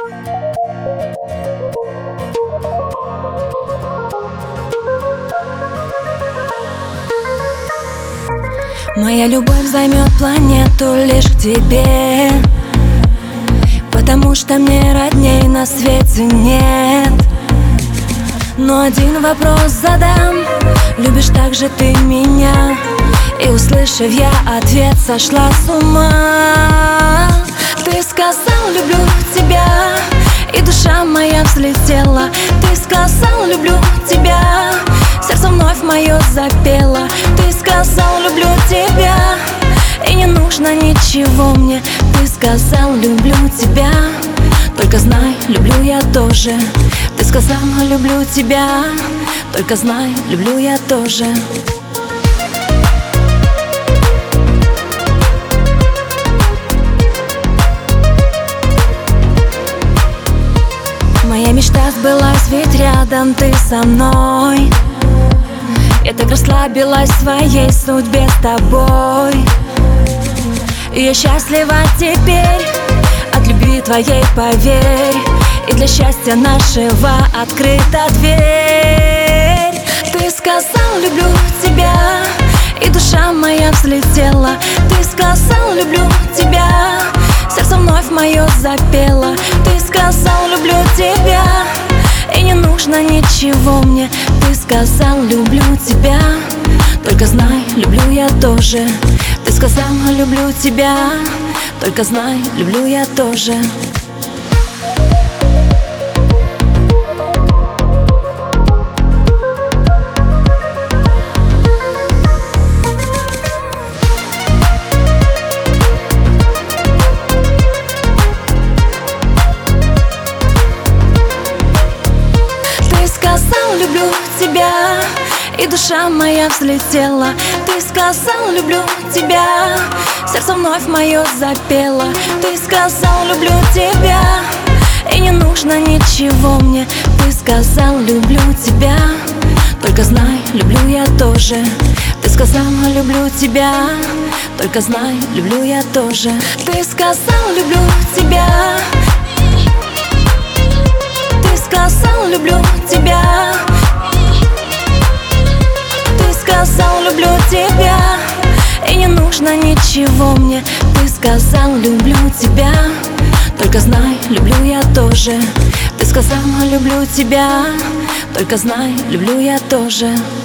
Моя любовь займет планету лишь к тебе, потому что мне родней на свете нет. Но один вопрос задам: любишь так же ты меня? И услышав я ответ, сошла с ума. Ты сказал: люблю тебя, и душа моя взлетела. Ты сказал: люблю тебя, сердце вновь мое запело. Ты сказал: люблю тебя, и не нужно ничего мне. Ты сказал: люблю тебя, только знай, люблю я тоже. Ты сказал: люблю тебя, только знай, люблю я тоже. Моя мечта сбылась, ведь рядом ты со мной. Я так расслабилась в своей судьбе с тобой. И я счастлива теперь от любви твоей, поверь. И для счастья нашего открыта дверь. Ты сказал: люблю тебя, и душа моя взлетела. Ты сказал: люблю тебя, сердце вновь мое запело. Ты сказал: люблю тебя, и не нужно ничего мне. Ты сказал: люблю тебя, только знай, люблю я тоже. Ты сказал: люблю тебя, только знай, люблю я тоже. Люблю тебя, и душа моя взлетела. Ты сказал: люблю тебя, сердце вновь мое запело. Ты сказал: люблю тебя, и не нужно ничего мне. Ты сказал: люблю тебя, только знай, люблю я тоже. Ты сказал: люблю тебя, только знай, люблю я тоже. Ты сказал: люблю тебя. Ты сказал: люблю тебя. Ты сказал: люблю тебя, и не нужно ничего мне. Ты сказал: люблю тебя, только знай, люблю я тоже. Ты сказал: люблю тебя, только знай, люблю я тоже.